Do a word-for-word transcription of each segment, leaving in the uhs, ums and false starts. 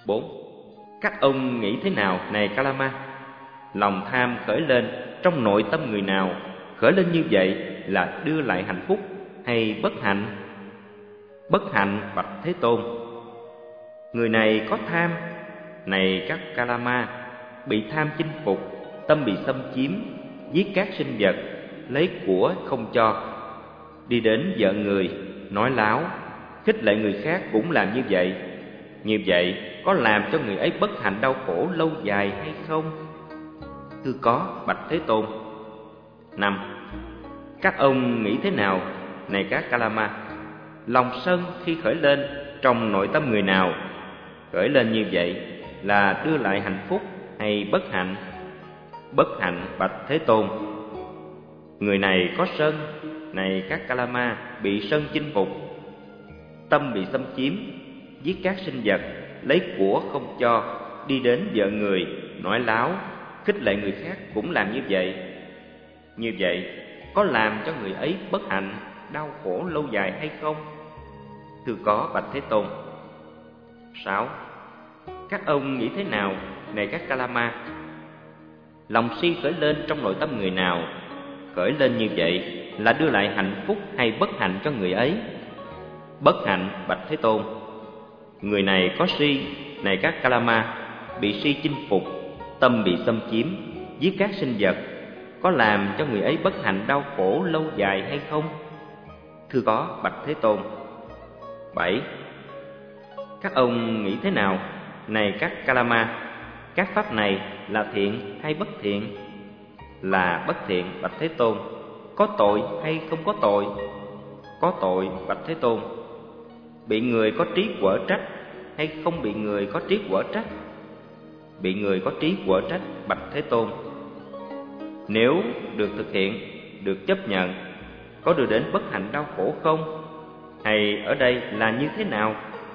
Bốn. Các ông nghĩ thế nào này Kalama? Lòng tham khởi lên trong nội tâm người nào, khởi lên như vậy là đưa lại hạnh phúc hay bất hạnh? Bất hạnh, bạch Thế Tôn. Người này có tham, này các Kalama, bị tham chinh phục, tâm bị xâm chiếm, giết các sinh vật, lấy của không cho, đi đến vợ người, nói láo, khích lệ người khác cũng làm như vậy. Như vậy có làm cho người ấy bất hạnh đau khổ lâu dài hay không? Thưa có, bạch Thế Tôn. Năm. Các ông nghĩ thế nào này các Kalama? Lòng sân khi khởi lên trong nội tâm người nào, khởi lên như vậy là đưa lại hạnh phúc hay bất hạnh? Bất hạnh, bạch Thế Tôn. Người này có sân, này các Kalama, bị sân chinh phục, tâm bị xâm chiếm, giết các sinh vật, lấy của không cho, đi đến vợ người, nói láo, khích lệ người khác cũng làm như vậy. Như vậy có làm cho người ấy bất hạnh, đau khổ lâu dài hay không? Thưa có, bạch Thế Tôn. Sáu. Các ông nghĩ thế nào này các Kalama? Lòng si khởi lên trong nội tâm người nào, khởi lên như vậy là đưa lại hạnh phúc hay bất hạnh cho người ấy? Bất hạnh, bạch Thế Tôn. Người này có si, này các Kalama, bị si chinh phục, tâm bị xâm chiếm, giết các sinh vật, có làm cho người ấy bất hạnh đau khổ lâu dài hay không? Thưa có, bạch Thế Tôn. Bảy. Các ông nghĩ thế nào này các Kalama? Các pháp này là thiện hay bất thiện? Là bất thiện, bạch Thế Tôn. Có tội hay không có tội? Có tội, bạch Thế Tôn. Bị người có trí quở trách hay không bị người có trí quở trách? Bị người có trí quở trách, bạch Thế Tôn. Nếu được thực hiện, được chấp nhận, có đưa đến bất hạnh đau khổ không? Hay ở đây là như thế nào?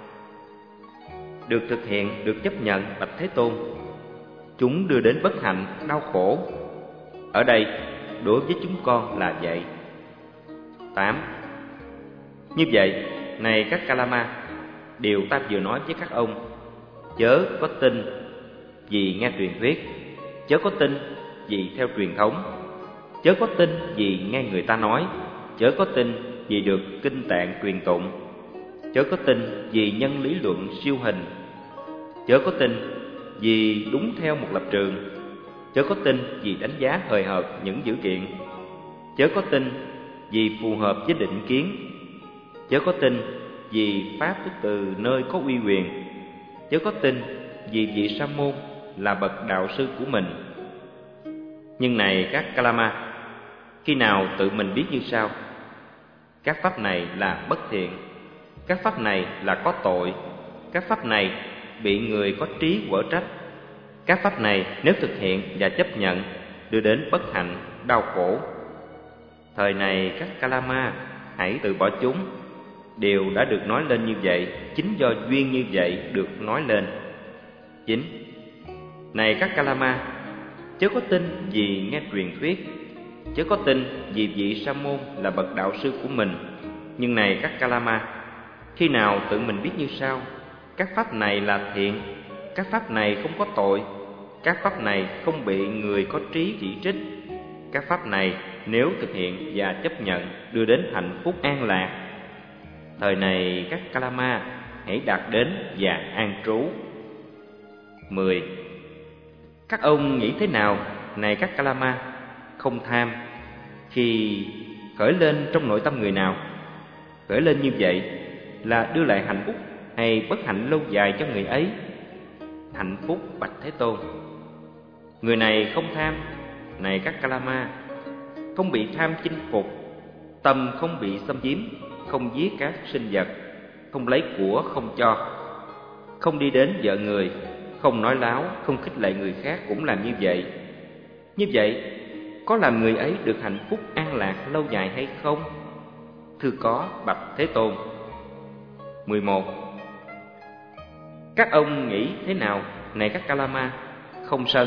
Được thực hiện, được chấp nhận, bạch Thế Tôn. Chúng đưa đến bất hạnh, đau khổ. Ở đây, đối với chúng con là vậy. Tám. Như vậy, này các Kalama, điều ta vừa nói với các ông, chớ có tin vì nghe truyền thuyết, chớ có tin vì theo truyền thống, chớ có tin vì nghe người ta nói, chớ có tin vì được kinh tạng truyền tụng, chớ có tin vì nhân lý luận siêu hình, chớ có tin vì đúng theo một lập trường, chớ có tin vì đánh giá hời hợt những dữ kiện, chớ có tin vì phù hợp với định kiến, chớ có tin vì pháp từ nơi có uy quyền, chớ có tin vì vị sa môn là bậc đạo sư của mình. Nhưng này các Kalama, khi nào tự mình biết như sau: các pháp này là bất thiện, các pháp này là có tội, các pháp này bị người có trí quở trách, các pháp này nếu thực hiện và chấp nhận đưa đến bất hạnh, đau khổ. Thời này các Kalama hãy từ bỏ chúng. Điều đã được nói lên như vậy chính do duyên như vậy được nói lên. Chín. Này các Kalama, chớ có tin vì nghe truyền thuyết, chớ có tin vì vị sa môn là bậc đạo sư của mình. Nhưng này các Kalama, khi nào tự mình biết như sau: các pháp này là thiện, các pháp này không có tội, các pháp này không bị người có trí chỉ trích, các pháp này nếu thực hiện và chấp nhận đưa đến hạnh phúc an lạc. Thời này các Kalama hãy đạt đến và an trú. Mười. Các ông nghĩ thế nào này các Kalama? Không tham khi khởi lên trong nội tâm người nào, khởi lên như vậy là đưa lại hạnh phúc hay bất hạnh lâu dài cho người ấy? Hạnh phúc, bạch Thế Tôn. Người này không tham, này các Kalama, không bị tham chinh phục, tâm không bị xâm chiếm, không giết các sinh vật, không lấy của không cho, không đi đến vợ người, không nói láo, không khích lệ người khác cũng làm như vậy. Như vậy có làm người ấy được hạnh phúc an lạc lâu dài hay không? Thưa có, bạch Thế Tôn. Mười một. Các ông nghĩ thế nào này các Kalama? Không sân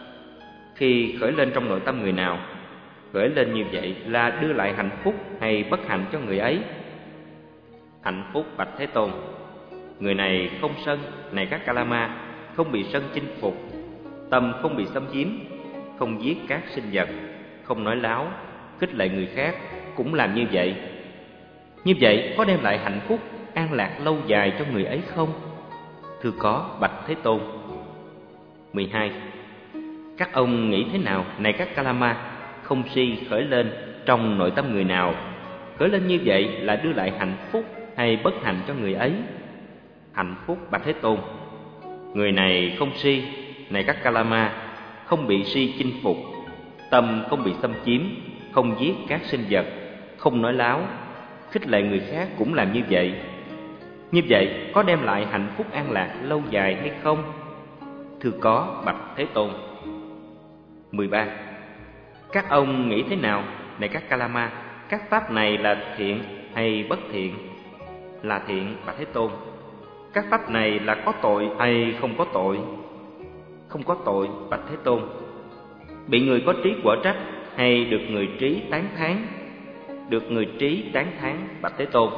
khi khởi lên trong nội tâm người nào, khởi lên như vậy là đưa lại hạnh phúc hay bất hạnh cho người ấy? Hạnh phúc, bạch Thế Tôn. Người này không sân, này các Kalama, không bị sân chinh phục, tâm không bị xâm chiếm, không giết các sinh vật, không nói láo, khích lệ người khác, cũng làm như vậy. Như vậy có đem lại hạnh phúc, an lạc lâu dài cho người ấy không? Thưa có, bạch Thế Tôn. mười hai. Các ông nghĩ thế nào, này các Kalama, không si khởi lên trong nội tâm người nào? Khởi lên như vậy là đưa lại hạnh phúc hay bất hạnh cho người ấy? Hạnh phúc, bạch Thế Tôn. Người này không si, này các Kalama, không bị si chinh phục, tâm không bị xâm chiếm, không giết các sinh vật, không nói láo, khích lệ người khác, cũng làm như vậy. Như vậy có đem lại hạnh phúc an lạc lâu dài hay không? Thưa có, bạch Thế Tôn. mười ba. Các ông nghĩ thế nào, này các Kalama, các pháp này là thiện hay bất thiện? Là thiện, bạch Thế Tôn. Các pháp này là có tội hay không có tội? Không có tội, bạch Thế Tôn. Bị người có trí quở trách hay được người trí tán thán? Được người trí tán thán, bạch Thế Tôn.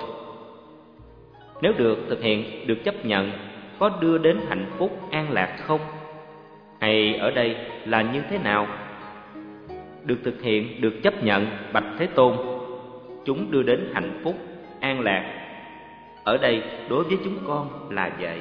Nếu được thực hiện, được chấp nhận, có đưa đến hạnh phúc an lạc không? Hay ở đây là như thế nào? Được thực hiện, được chấp nhận, bạch Thế Tôn. Chúng đưa đến hạnh phúc an lạc. Ở đây đối với chúng con là vậy.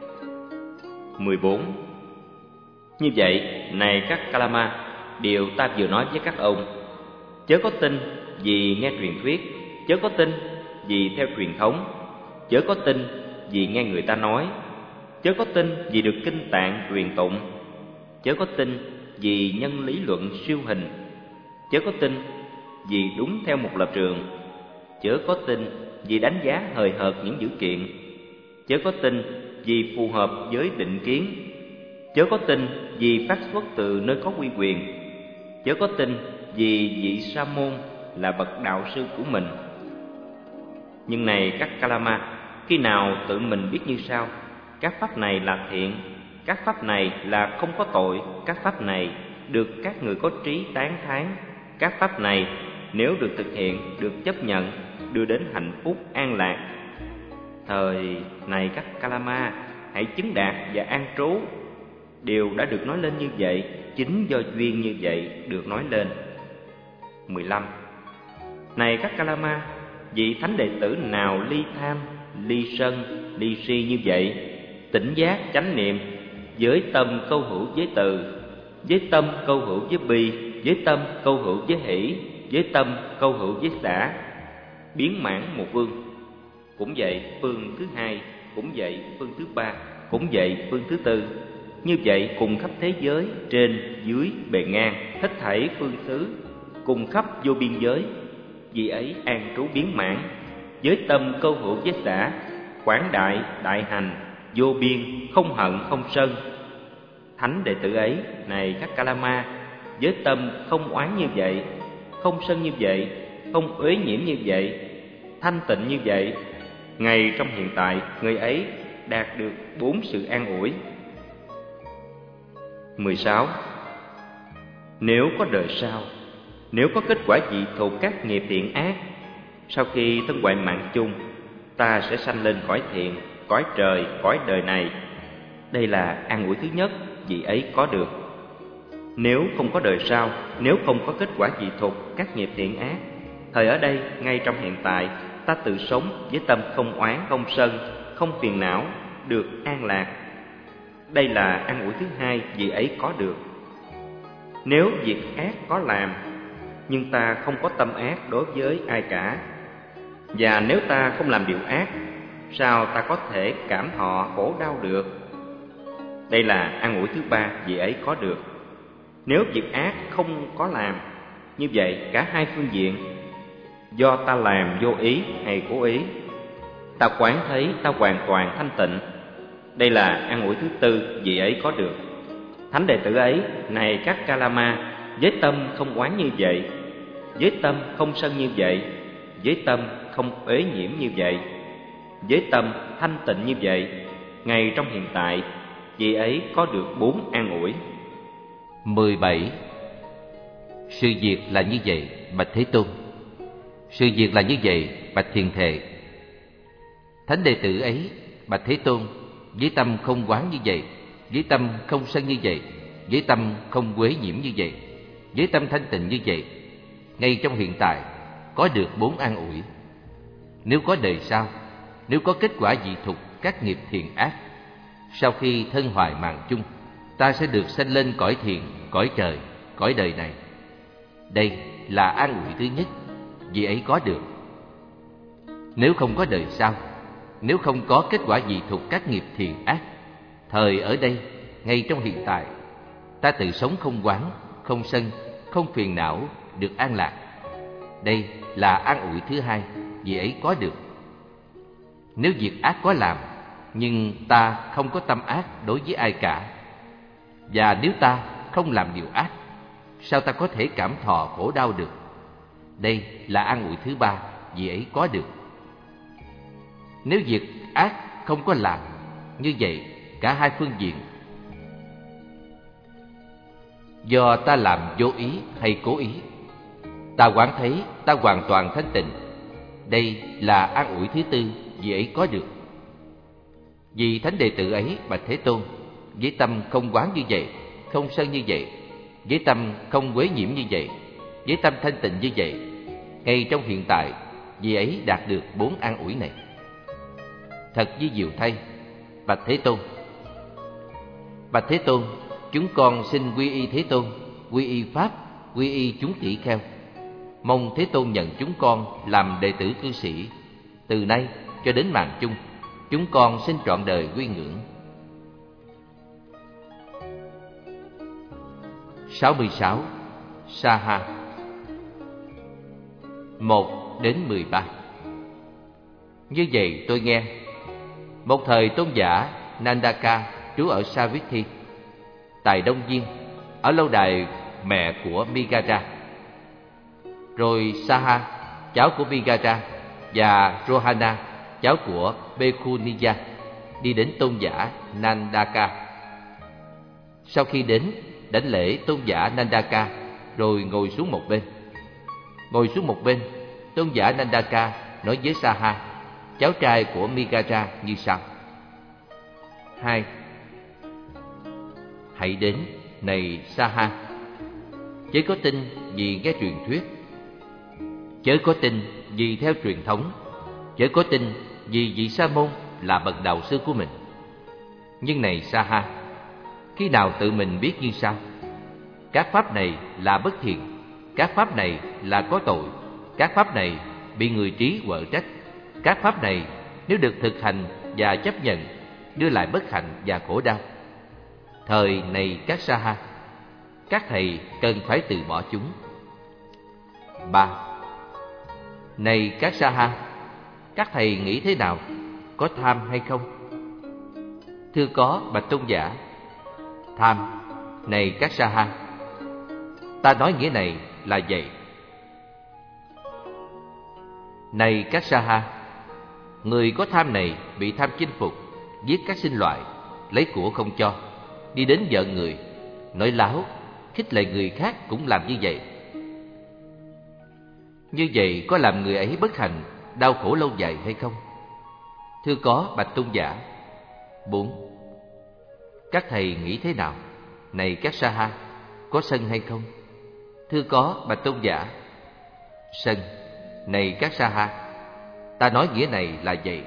mười bốn. Như vậy, này các Kalama, điều ta vừa nói với các ông, chớ có tin vì nghe truyền thuyết, chớ có tin vì theo truyền thống, chớ có tin vì nghe người ta nói, chớ có tin vì được kinh tạng truyền tụng, chớ có tin vì nhân lý luận siêu hình, chớ có tin vì đúng theo một lập trường, chớ có tin vì đánh giá hời hợt những dữ kiện, chớ có tin vì phù hợp với định kiến, chớ có tin vì phát xuất từ nơi có uy quyền, chớ có tin vì vị sa môn là bậc đạo sư của mình. Nhưng này các Kalama, khi nào tự mình biết như sau: các pháp này là thiện, các pháp này là không có tội, các pháp này được các người có trí tán thán, các pháp này nếu được thực hiện, được chấp nhận, đưa đến hạnh phúc an lạc. Thời này các Kalama, hãy chứng đạt và an trú. Điều đã được nói lên như vậy, chính do duyên như vậy được nói lên. mười lăm. Này các Kalama, vị thánh đệ tử nào ly tham, ly sân, ly si như vậy, tỉnh giác chánh niệm, với tâm câu hữu với từ, với tâm câu hữu với bi, với tâm câu hữu với hỷ, với tâm câu hữu với xả, biến mãn một phương. Cũng vậy phương thứ hai, cũng vậy phương thứ ba, cũng vậy phương thứ tư. Như vậy cùng khắp thế giới, trên, dưới, bề ngang, hết thảy phương xứ, cùng khắp vô biên giới, vì ấy an trú biến mãn, với tâm câu hữu với xả, quảng đại, đại hành, vô biên, không hận, không sân. Thánh đệ tử ấy, này các Kalama, với tâm không oán như vậy, không sân như vậy, không uế nhiễm như vậy, thanh tịnh như vậy, ngay trong hiện tại, người ấy đạt được bốn sự an ủi. mười sáu. Nếu có đời sau, nếu có kết quả dị thuộc các nghiệp thiện ác, sau khi thân hoại mạng chung, ta sẽ sanh lên cõi thiện, cõi trời, cõi đời này. Đây là an ủi thứ nhất, vị ấy có được. Nếu không có đời sau, nếu không có kết quả dị thuộc các nghiệp thiện ác, thời ở đây, ngay trong hiện tại, ta tự sống với tâm không oán, không sân, không phiền não, được an lạc. Đây là an ủi thứ hai, vị ấy có được. Nếu việc ác có làm, nhưng ta không có tâm ác đối với ai cả, và nếu ta không làm điều ác, sao ta có thể cảm thọ khổ đau được? Đây là an ủi thứ ba, vị ấy có được. Nếu việc ác không có làm, như vậy cả hai phương diện, do ta làm vô ý hay cố ý, ta quán thấy ta hoàn toàn thanh tịnh. Đây là an ủi thứ tư, vị ấy có được. Thánh đệ tử ấy, này các Kalama, với tâm không oán như vậy, với tâm không sân như vậy, với tâm không uế nhiễm như vậy, với tâm thanh tịnh như vậy, ngay trong hiện tại, vị ấy có được bốn an ủi. mười bảy. Sự việc là như vậy, bạch Thế Tôn. Sự việc là như vậy, bạch Thiền Thệ. Thánh đệ tử ấy, bạch Thế Tôn, với tâm không quán như vậy, với tâm không sân như vậy, với tâm không quế nhiễm như vậy, với tâm thanh tịnh như vậy, ngay trong hiện tại có được bốn an ủi. Nếu có đời sau, nếu có kết quả dị thục các nghiệp thiện ác, sau khi thân hoại mạng chung, ta sẽ được sanh lên cõi thiền, cõi trời, cõi đời này. Đây là an ủi thứ nhất, vì ấy có được. Nếu không có đời sau, nếu không có kết quả dị thục các nghiệp thiện ác, thời ở đây, ngay trong hiện tại, ta tự sống không quán, không sân, không phiền não, được an lạc. Đây là an ủi thứ hai, vì ấy có được. Nếu việc ác có làm, nhưng ta không có tâm ác đối với ai cả, và nếu ta không làm điều ác, sao ta có thể cảm thọ khổ đau được? Đây là an ủi thứ ba, vì ấy có được. Nếu việc ác không có làm, như vậy cả hai phương diện, do ta làm vô ý hay cố ý, ta quán thấy ta hoàn toàn thanh tịnh. Đây là an ủi thứ tư, vì ấy có được. Vì thánh đệ tử ấy bạch Thế Tôn, với tâm không quán như vậy, không sân như vậy, với tâm không quế nhiễm như vậy, với tâm thanh tịnh như vậy, ngay trong hiện tại, vì ấy đạt được bốn an ủi này. Thật vi diệu thay, bạch Thế Tôn. Bạch Thế Tôn, chúng con xin quy y Thế Tôn, quy y Pháp, quy y chúng tỷ kheo. Mong Thế Tôn nhận chúng con làm đệ tử cư sĩ. Từ nay cho đến mạng chung, chúng con xin trọn đời quy ngưỡng. sáu mươi sáu. Sa-ha. Một đến mười ba. Như vậy tôi nghe, một thời tôn giả Nandaka trú ở Savithi, tại Đông Viên, ở lâu đài mẹ của Migara. Rồi Saha, cháu của Migara, và Rohana, cháu của Bekhuniya, đi đến tôn giả Nandaka. Sau khi đến, đảnh lễ tôn giả Nandaka, rồi ngồi xuống một bên. Ngồi xuống một bên, tôn giả Nandaka nói với Saha, cháu trai của Migara, như sau: Hai, hãy đến, này Saha, chớ có tin vì nghe truyền thuyết, chớ có tin vì theo truyền thống, chớ có tin vì vị sa môn là bậc đạo sư của mình. Nhưng này Saha, khi nào tự mình biết như sau: các pháp này là bất thiện, các pháp này là có tội, các pháp này bị người trí quở trách, các pháp này nếu được thực hành và chấp nhận, đưa lại bất hạnh và khổ đau. Thời này các Saha, các thầy cần phải từ bỏ chúng. Ba, này các Saha, các thầy nghĩ thế nào? Có tham hay không? Thưa có, bạch tôn giả. Tham, này các Saha, ta nói nghĩa này là vậy. Này các Saha, người có tham này bị tham chinh phục, giết các sinh loại, lấy của không cho, đi đến vợ người, nói láo, khích lệ người khác cũng làm như vậy. Như vậy có làm người ấy bất hạnh, đau khổ lâu dài hay không? Thưa có, bạch tôn giả. Bốn, các thầy nghĩ thế nào? Này các Saha, có sân hay không? Thưa có, bạch tôn giả. Sân, này các Saha, ta nói nghĩa này là vậy.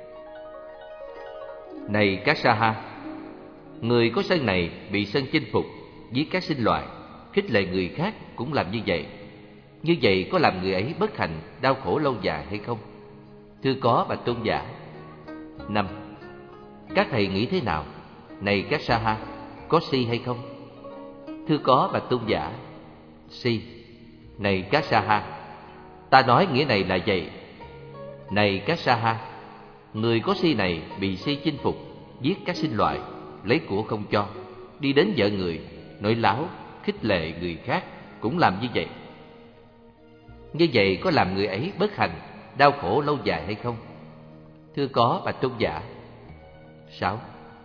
Này các Saha, người có sân này bị sân chinh phục, giết các sinh loại, khích lệ người khác cũng làm như vậy. Như vậy có làm người ấy bất hạnh, đau khổ lâu dài hay không? Thưa có, bạch tôn giả. Năm, các thầy nghĩ thế nào? Này các Saha, có si hay không? Thưa có, bạch tôn giả. Si, này các Saha, ta nói nghĩa này là vậy. Này các Saha, người có si này bị si chinh phục, giết các sinh loại, lấy của không cho, đi đến vợ người, nói láo, khích lệ người khác cũng làm như vậy. Như vậy có làm người ấy bất hạnh, đau khổ lâu dài hay không? Thưa có, bạch tôn giả. Sáu,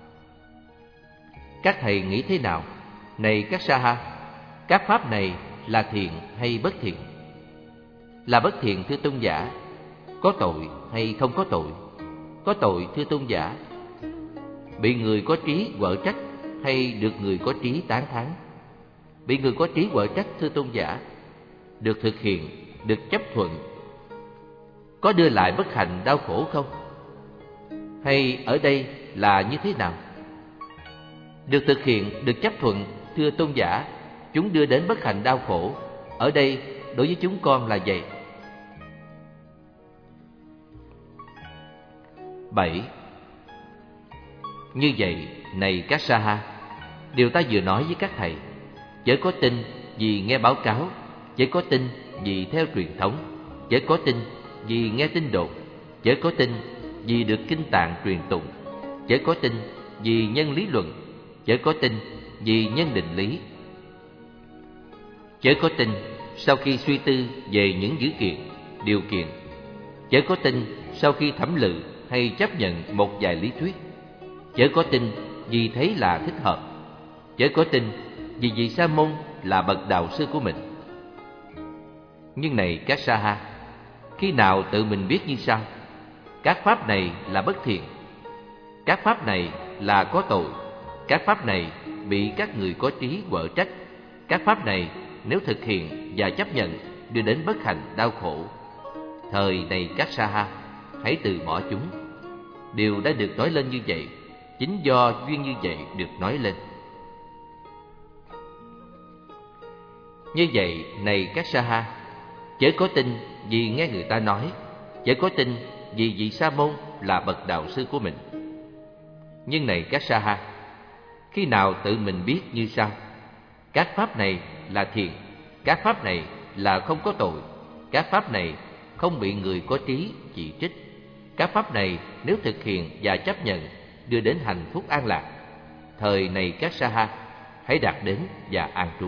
các thầy nghĩ thế nào? Này các Saha, các pháp này là thiện hay bất thiện? Là bất thiện thưa tôn giả. Có tội hay không có tội? có tội thưa tôn giả. Bị người có trí quở trách hay được người có trí tán thán? Bị người có trí quở trách thưa tôn giả. Được thực hiện, được chấp thuận, có đưa lại bất hạnh đau khổ không? Hay ở đây là như thế nào? Được thực hiện, được chấp thuận thưa tôn giả, chúng đưa đến bất hạnh đau khổ. Ở đây đối với chúng con là vậy. Bảy. Như vậy, này các sa ha, điều ta vừa nói với các thầy, chớ có tin vì nghe báo cáo, chớ có tin vì theo truyền thống, chớ có tin vì nghe tin đồn, chớ có tin vì được kinh tạng truyền tụng, chớ có tin vì nhân lý luận, chớ có tin vì nhân định lý, chớ có tin sau khi suy tư về những dữ kiện, điều kiện, chớ có tin sau khi thẩm lự hay chấp nhận một vài lý thuyết, chớ có tin vì thấy là thích hợp, chớ có tin vì vị sa môn là bậc đạo sư của mình. Nhưng này các sa ha, khi nào tự mình biết như sau: các pháp này là bất thiện, các pháp này là có tội, các pháp này bị các người có trí quở trách, các pháp này nếu thực hiện và chấp nhận đưa đến bất hạnh đau khổ. Thời này các sa ha, hãy từ bỏ chúng. Điều đã được nói lên như vậy, chính do duyên như vậy được nói lên. Như vậy, này các sa ha, chớ có tin vì nghe người ta nói, chớ có tin vì vị sa môn là bậc đạo sư của mình. Nhưng này các sa ha, khi nào tự mình biết như sau: các pháp này là thiện, các pháp này là không có tội, các pháp này không bị người có trí chỉ trích, các pháp này nếu thực hiện và chấp nhận đưa đến hạnh phúc an lạc. Thời này các sa ha, hãy đạt đến và an trú.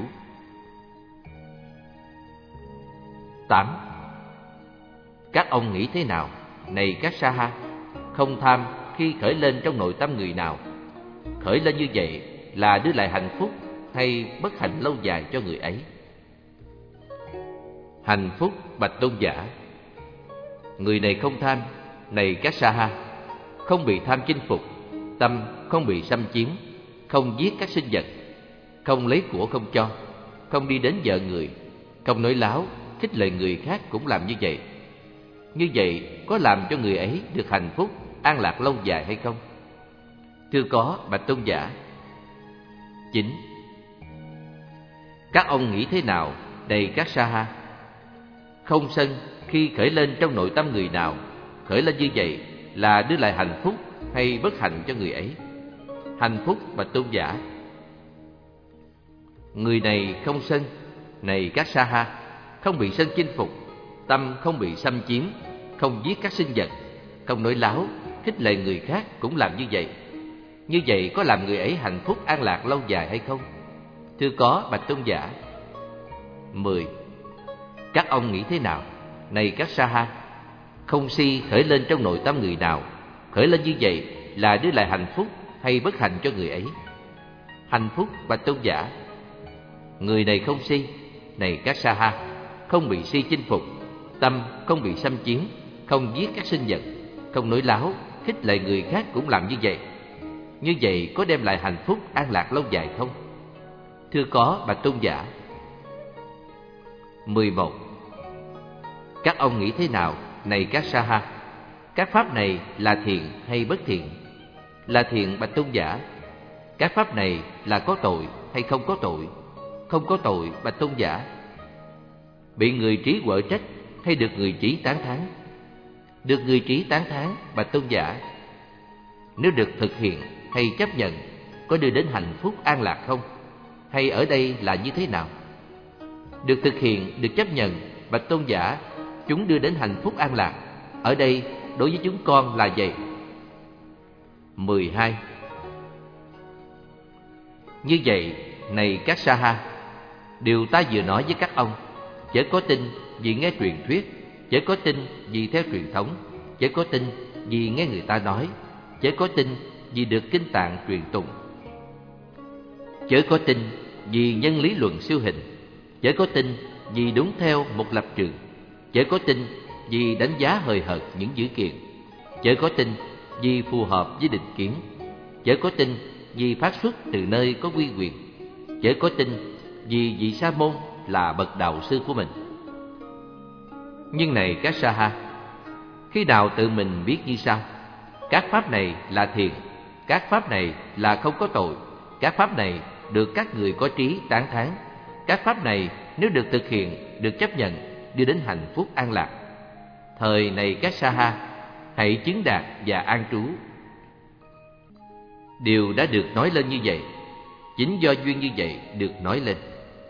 Tám. Các ông nghĩ thế nào, này các sa ha? Không tham khi khởi lên trong nội tâm người nào. Khởi lên như vậy là đưa lại hạnh phúc hay bất hạnh lâu dài cho người ấy? Hạnh phúc bạch tôn giả. Người này không tham, này các sa ha, không bị tham chinh phục, tâm không bị xâm chiếm, không giết các sinh vật, không lấy của không cho, không đi đến vợ người, không nói láo, khích lệ người khác cũng làm như vậy. Như vậy có làm cho người ấy được hạnh phúc, an lạc lâu dài hay không? Thưa có, bạch tôn giả. Chín. Các ông nghĩ thế nào, này các sa ha? Không sân khi khởi lên trong nội tâm người nào. Khởi lên như vậy là đưa lại hạnh phúc hay bất hạnh cho người ấy? Hạnh phúc bạch tôn giả. Người này không sân, này các sa ha, không bị sân chinh phục, tâm không bị xâm chiếm, không giết các sinh vật, không nói láo, khích lệ người khác cũng làm như vậy. Như vậy có làm người ấy hạnh phúc an lạc lâu dài hay không? Thưa có, bạch tôn giả. Mười. Các ông nghĩ thế nào, này các sa ha? Không si khởi lên trong nội tâm người nào. Khởi lên như vậy là đưa lại hạnh phúc hay bất hạnh cho người ấy? Hạnh phúc bạch tôn giả. Người này không si, này các sa ha, không bị si chinh phục, tâm không bị xâm chiếm, không giết các sinh vật, không nói láo, khích lệ người khác cũng làm như vậy. Như vậy có đem lại hạnh phúc an lạc lâu dài không? Thưa có, bạch tôn giả. Mười một. Các ông nghĩ thế nào, này các sa ha? Các pháp này là thiện hay bất thiện? Là thiện bạch tôn giả. Các pháp này là có tội hay không có tội? Không có tội bạch tôn giả. Bị người trí quở trách hay được người trí tán thán? Được người trí tán thán bạch tôn giả. Nếu được thực hiện hay chấp nhận, có đưa đến hạnh phúc an lạc không? Hay ở đây là như thế nào? Được thực hiện, được chấp nhận bạch tôn giả, chúng đưa đến hạnh phúc an lạc. Ở đây đối với chúng con là vậy. Mười hai. Như vậy, này các sa ha, điều ta vừa nói với các ông, chớ có tin vì nghe truyền thuyết, chớ có tin vì theo truyền thống, chớ có tin vì nghe người ta nói, chớ có tin vì được kinh tạng truyền tụng, chớ có tin vì nhân lý luận siêu hình, chớ có tin vì đúng theo một lập trường, chớ có tin vì đánh giá hời hợt những dữ kiện, chớ có tin vì phù hợp với định kiến, chớ có tin vì phát xuất từ nơi có uy quyền, chớ có tin vì vị sa môn là bậc đạo sư của mình. Nhưng này các sa ha, khi nào tự mình biết như sau: các pháp này là thiền, các pháp này là không có tội, các pháp này được các người có trí tán thán, các pháp này nếu được thực hiện, được chấp nhận, đưa đến hạnh phúc an lạc. Thời này các sa ha, hãy chứng đạt và an trú. Điều đã được nói lên như vậy, chính do duyên như vậy được nói lên.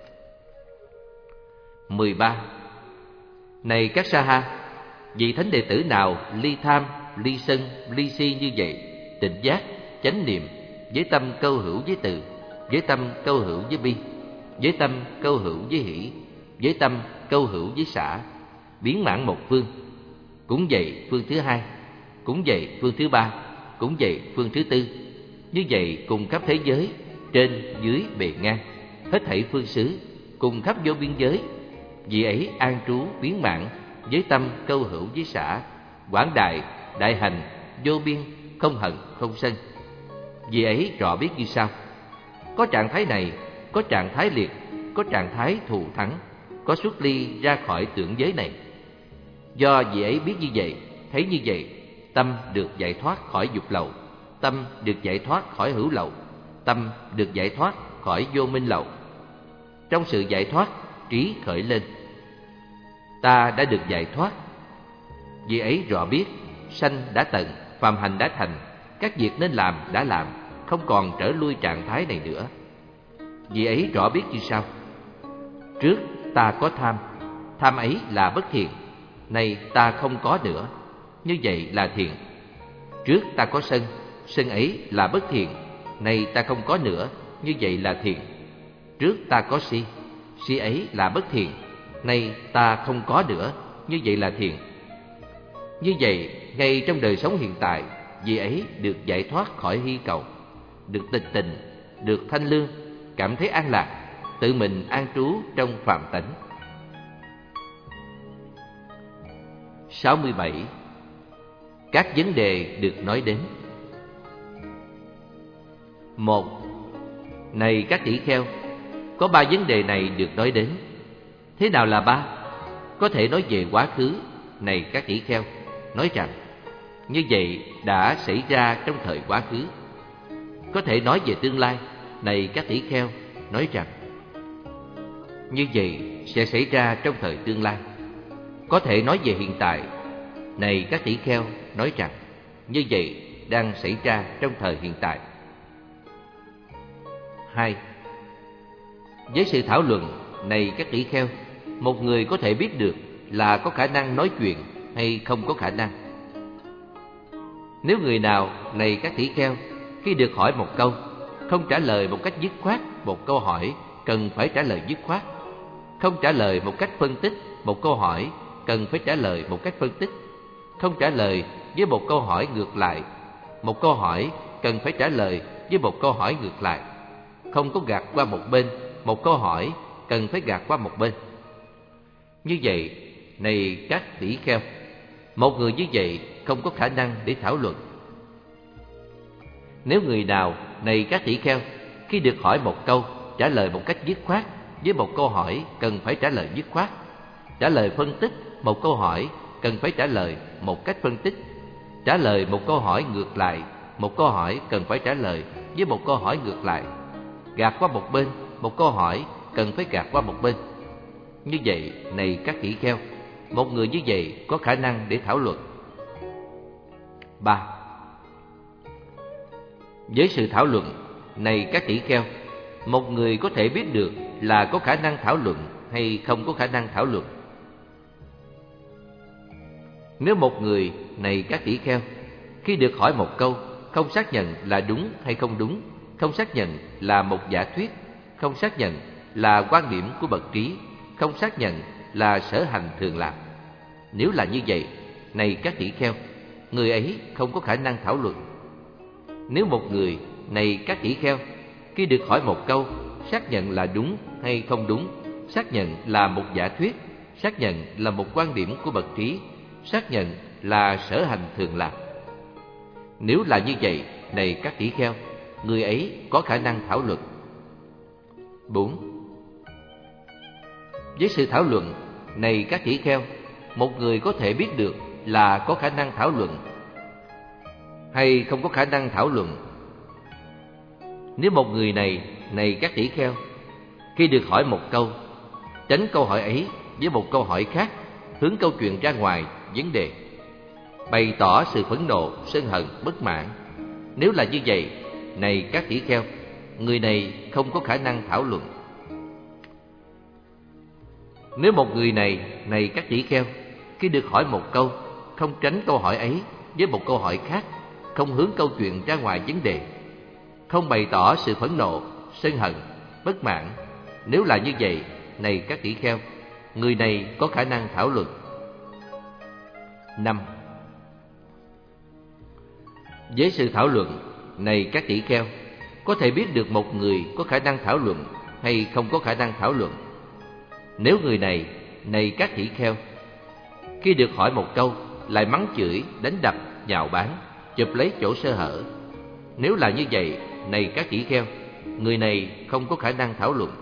mười ba. Này các sa ha, vị thánh đệ tử nào ly tham, ly sân, ly si như vậy, tỉnh giác, chánh niệm, với tâm câu hữu với từ, với tâm câu hữu với bi, với tâm câu hữu với hỷ, với tâm câu hữu với xả, biến mãn một phương. Cũng vậy phương thứ hai, cũng vậy phương thứ ba, cũng vậy phương thứ tư. Như vậy cùng khắp thế giới, trên dưới bề ngang, hết thảy phương xứ, cùng khắp vô biên giới. Vì ấy an trú biến mãn, với tâm câu hữu với xả, quảng đại, đại hành, vô biên, không hận, không sân. Vì ấy rõ biết như sau: có trạng thái này, có trạng thái liệt, có trạng thái thù thắng, có xuất ly ra khỏi tưởng giới này. Do vì ấy biết như vậy, thấy như vậy, tâm được giải thoát khỏi dục lậu, tâm được giải thoát khỏi hữu lậu, tâm được giải thoát khỏi vô minh lậu. Trong sự giải thoát, trí khởi lên: ta đã được giải thoát. Vì ấy rõ biết, sanh đã tận, phàm hành đã thành, các việc nên làm đã làm, không còn trở lui trạng thái này nữa. Vì ấy rõ biết như sau: trước ta có tham, tham ấy là bất thiện, nay ta không có nữa, như vậy là thiện. Trước ta có sân, sân ấy là bất thiện, nay ta không có nữa, như vậy là thiện. Trước ta có si, si ấy là bất thiện, nay ta không có nữa, như vậy là thiện. Như vậy, ngay trong đời sống hiện tại, vì ấy được giải thoát khỏi hy cầu, được tịch tình, được thanh lương, cảm thấy an lạc, tự mình an trú trong phạm tánh. sáu mươi bảy. Các vấn đề được nói đến. Một. Này các tỷ kheo, có ba vấn đề này được nói đến. Thế nào là ba? Có thể nói về quá khứ, này các tỷ kheo, nói rằng như vậy đã xảy ra trong thời quá khứ. Có thể nói về tương lai, này các tỷ kheo, nói rằng như vậy sẽ xảy ra trong thời tương lai. Có thể nói về hiện tại, này các tỷ kheo, nói rằng như vậy đang xảy ra trong thời hiện tại. Hai. Với sự thảo luận, này các tỷ kheo, một người có thể biết được là có khả năng nói chuyện hay không có khả năng. Nếu người nào, này các tỷ kheo, khi được hỏi một câu, không trả lời một cách dứt khoát một câu hỏi cần phải trả lời dứt khoát, không trả lời một cách phân tích một câu hỏi cần phải trả lời một cách phân tích, không trả lời với một câu hỏi ngược lại một câu hỏi cần phải trả lời với một câu hỏi ngược lại, không có gạt qua một bên một câu hỏi cần phải gạt qua một bên. Như vậy, này các tỷ kheo, một người như vậy không có khả năng để thảo luận. Nếu người nào, này các tỷ kheo, khi được hỏi một câu, trả lời một cách dứt khoát với một câu hỏi cần phải trả lời dứt khoát, trả lời phân tích một câu hỏi cần phải trả lời một cách phân tích, trả lời một câu hỏi ngược lại một câu hỏi cần phải trả lời với một câu hỏi ngược lại, gạt qua một bên một câu hỏi cần phải gạt qua một bên. Như vậy, này các tỷ kheo, một người như vậy có khả năng để thảo luận. Ba. Với sự thảo luận, này các tỷ kheo, một người có thể biết được là có khả năng thảo luận hay không có khả năng thảo luận. Nếu một người, này các tỷ kheo, khi được hỏi một câu, không xác nhận là đúng hay không đúng, không xác nhận là một giả thuyết, không xác nhận là quan điểm của bậc trí, không xác nhận là sở hành thường làm. Nếu là như vậy, này các tỷ kheo, người ấy không có khả năng thảo luận. Nếu một người, này các tỷ kheo, khi được hỏi một câu, xác nhận là đúng hay không đúng, xác nhận là một giả thuyết, xác nhận là một quan điểm của bậc trí, xác nhận là sở hành thường làm. Nếu là như vậy, này các tỷ kheo, người ấy có khả năng thảo luận. Bốn. Với sự thảo luận, này các tỷ kheo, một người có thể biết được là có khả năng thảo luận hay không có khả năng thảo luận. Nếu một người này, này các tỷ kheo, khi được hỏi một câu, tránh câu hỏi ấy với một câu hỏi khác, hướng câu chuyện ra ngoài vấn đề, bày tỏ sự phẫn nộ, sân hận, bất mãn. Nếu là như vậy, này các tỷ kheo, người này không có khả năng thảo luận. Nếu một người này, này các tỷ kheo, khi được hỏi một câu, không tránh câu hỏi ấy với một câu hỏi khác, không hướng câu chuyện ra ngoài vấn đề, không bày tỏ sự phẫn nộ, sân hận, bất mãn. Nếu là như vậy, này các tỷ kheo, người này có khả năng thảo luận. Năm. Với sự thảo luận, này các tỷ kheo, có thể biết được một người có khả năng thảo luận hay không có khả năng thảo luận. Nếu người này, này các tỷ kheo, khi được hỏi một câu, lại mắng chửi, đánh đập, nhạo báng, chụp lấy chỗ sơ hở. Nếu là như vậy, này các tỷ kheo, người này không có khả năng thảo luận.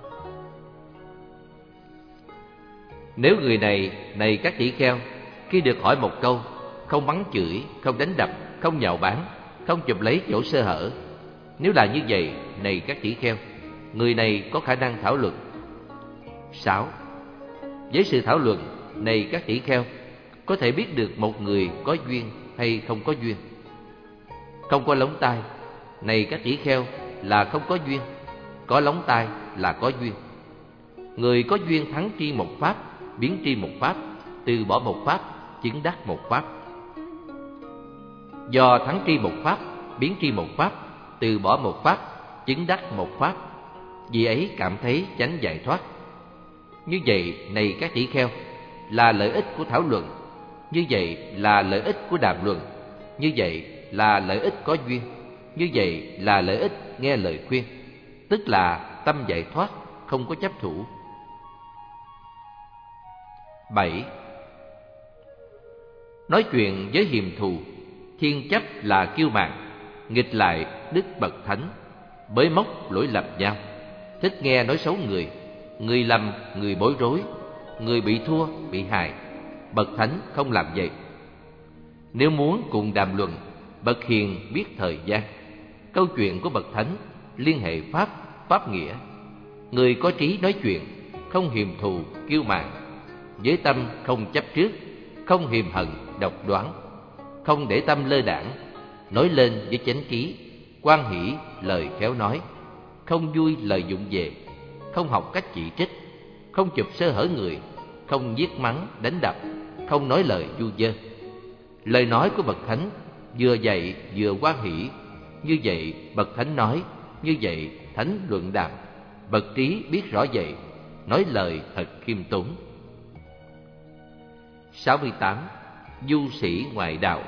Nếu người này, này các tỷ kheo, khi được hỏi một câu, không mắng chửi, không đánh đập, không nhạo báng, không chụp lấy chỗ sơ hở. Nếu là như vậy, này các tỷ kheo, người này có khả năng thảo luận. Sáu. Với sự thảo luận, này các tỷ kheo, có thể biết được một người có duyên hay không có duyên. Không có lóng tai, này các tỷ kheo, là không có duyên. Có lóng tai là có duyên. Người có duyên thắng tri một pháp, biến tri một pháp, từ bỏ một pháp, chứng đắc một pháp. Do thắng tri một pháp, biến tri một pháp, từ bỏ một pháp, chứng đắc một pháp, vì ấy cảm thấy chánh giải thoát. Như vậy, này các tỷ kheo, là lợi ích của thảo luận. Như vậy là lợi ích của đàm luận. Như vậy là lợi ích có duyên. Như vậy là lợi ích nghe lời khuyên. Tức là tâm giải thoát, không có chấp thủ. Bảy. Nói chuyện với hiềm thù, thiên chấp là kiêu mạn, nghịch lại đức bậc thánh, bới móc lỗi lầm nhau, thích nghe nói xấu người, người lầm, người bối rối, người bị thua, bị hại. Bậc thánh không làm vậy. Nếu muốn cùng đàm luận, bậc hiền biết thời gian. Câu chuyện của bậc thánh liên hệ pháp, pháp nghĩa. Người có trí nói chuyện, không hiềm thù, kiêu mạn, với tâm không chấp trước, không hiềm hận, độc đoán, không để tâm lơ đãng, nói lên với chánh trí, hoan hỷ lời khéo nói, không vui lời dụng về, không học cách chỉ trích, không chụp sơ hở người, không giết mắng, đánh đập, không nói lời vu vơ. Lời nói của bậc thánh vừa dạy vừa hoan hỷ. Như vậy bậc thánh nói, như vậy thánh luận đàm. Bậc trí biết rõ vậy, nói lời thật khiêm tốn. Sáu mươi tám. Du sĩ ngoại đạo.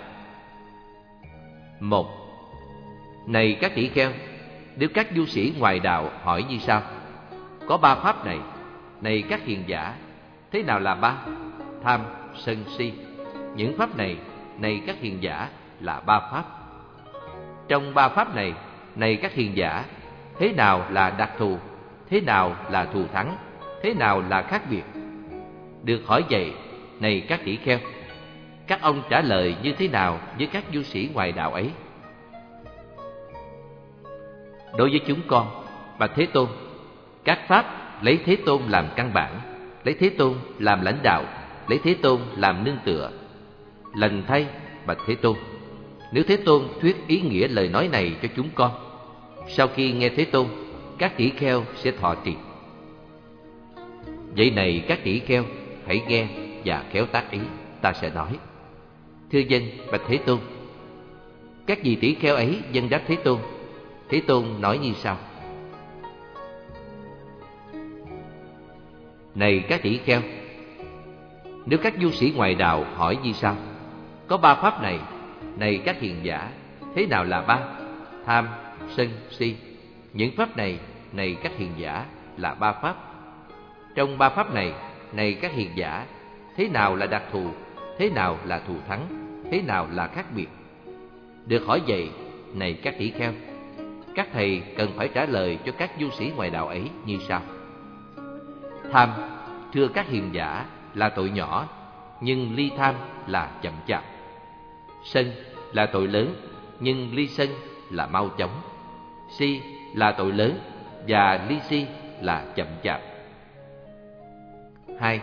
Một. Này các tỷ kheo, nếu các du sĩ ngoại đạo hỏi như sau: có ba pháp này, này các hiền giả, thế nào là ba? Tham, sân, si. Những pháp này, này các hiền giả, là ba pháp. Trong ba pháp này, này các hiền giả, thế nào là đặc thù, thế nào là thù thắng, thế nào là khác biệt? Được hỏi vậy, này các tỷ kheo, các ông trả lời như thế nào với các du sĩ ngoại đạo ấy? Đối với chúng con, bạch Thế Tôn, các pháp lấy Thế Tôn làm căn bản, lấy Thế Tôn làm lãnh đạo, lấy Thế Tôn làm nương tựa. Lành thay, bạch Thế Tôn, nếu Thế Tôn thuyết ý nghĩa lời nói này cho chúng con, sau khi nghe Thế Tôn, các tỷ kheo sẽ thọ trì. Vậy này các tỷ kheo, hãy nghe và khéo tác ý, ta sẽ nói. Thưa dân, bạch Thế Tôn. Các vị tỷ kheo ấy dâng đáp Thế Tôn. Thế Tôn nói như sau: này các tỷ kheo, nếu các du sĩ ngoại đạo hỏi như sau: có ba pháp này, này các hiền giả, thế nào là ba? Tham, sân, si. Những pháp này, này các hiền giả, là ba pháp. Trong ba pháp này, này các hiền giả, thế nào là đặc thù, thế nào là thù thắng, thế nào là khác biệt? Được hỏi vậy, này các tỷ kheo, các thầy cần phải trả lời cho các du sĩ ngoại đạo ấy như sau. Tham, thưa các hiền giả, là tội nhỏ, nhưng ly tham là chậm chạp. Sân là tội lớn, nhưng ly sân là mau chóng. Si là tội lớn, và ly si là chậm chạp. Hai.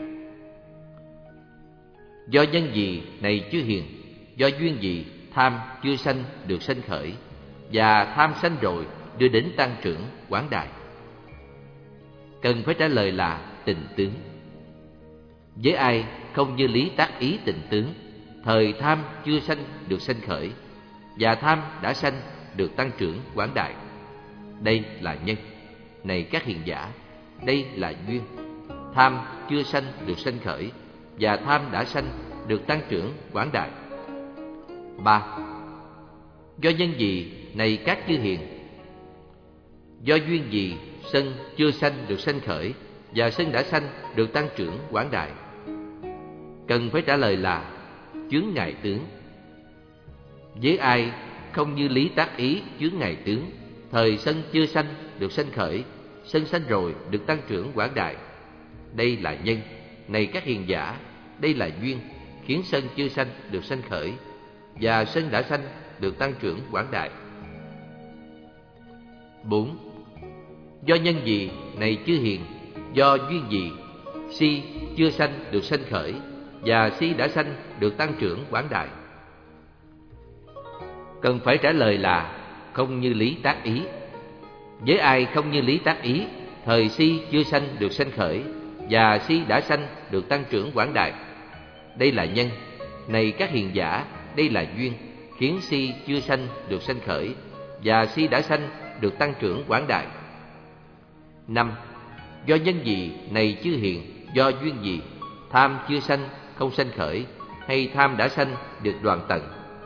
Do nhân gì này chư hiền, do duyên gì tham chưa sanh được sanh khởi, và tham sanh rồi đưa đến tăng trưởng quảng đại? Cần phải trả lời là tình tướng. Với ai không như lý tác ý tình tướng, thời tham chưa sanh được sanh khởi, và tham đã sanh được tăng trưởng quảng đại. Đây là nhân. Này các hiền giả, đây là duyên. Tham chưa sanh được sanh khởi, và tham đã sanh được tăng trưởng quảng đại. Ba. Do nhân gì này các chư hiền, do duyên gì sân chưa sanh được sanh khởi, và sân đã sanh được tăng trưởng quảng đại? Cần phải trả lời là chướng ngại tướng. Với ai không như lý tác ý chướng ngại tướng, thời sân chưa sanh được sanh khởi, sân sanh rồi được tăng trưởng quảng đại. Đây là nhân. Này các hiền giả, đây là duyên, khiến sân chưa sanh được sanh khởi, và sân đã sanh được tăng trưởng quảng đại. Bốn. Do nhân gì này chư hiền, do duyên gì si chưa sanh được sanh khởi, và si đã sanh được tăng trưởng quảng đại? Cần phải trả lời là không như lý tác ý. Với ai không như lý tác ý, thời si chưa sanh được sanh khởi, và si đã sanh được tăng trưởng quảng đại. Đây là nhân. Này các hiền giả, đây là duyên, khiến si chưa sanh được sanh khởi, và si đã sanh được tăng trưởng quảng đại. Năm. Do nhân gì này chư hiền, do duyên gì tham chưa sanh không sanh khởi, hay tham đã sanh được đoạn tận?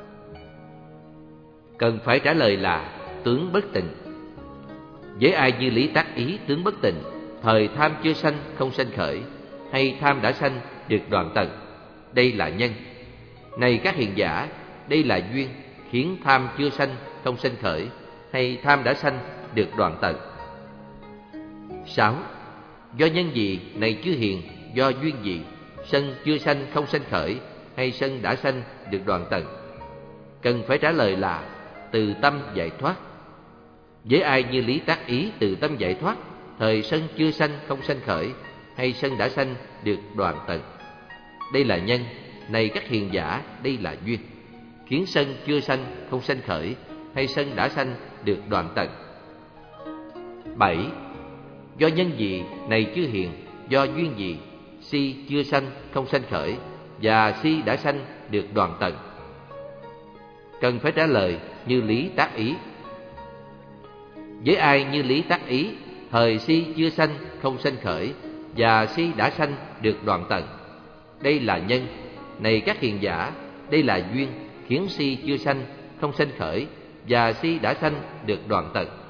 Cần phải trả lời là tướng bất tịnh. Với ai như lý tác ý tướng bất tịnh, thời tham chưa sanh không sanh khởi, hay tham đã sanh được đoạn tận? Đây là nhân. Này các hiền giả, đây là duyên, khiến tham chưa sanh không sanh khởi, hay tham đã sanh được đoạn tận? Sáu. Do nhân gì này chư hiền, do duyên gì sân chưa sanh không sanh khởi, hay sân đã sanh được đoạn tận? Cần phải trả lời là từ tâm giải thoát. Với ai như lý tác ý từ tâm giải thoát, thời sân chưa sanh không sanh khởi, hay sân đã sanh được đoạn tận? Đây là nhân. Này các hiền giả, đây là duyên, khiến sân chưa sanh không sanh khởi, hay sân đã sanh được đoạn tận? Bảy. Do nhân gì này chư hiền, do duyên gì si chưa sanh không sanh khởi, và si đã sanh được đoạn tận? Cần phải trả lời như lý tác ý. Với ai như lý tác ý, thời si chưa sanh không sanh khởi, và si đã sanh được đoạn tận? Đây là nhân. Này các hiền giả, đây là duyên, khiến si chưa sanh không sanh khởi, và si đã sanh được đoạn tận.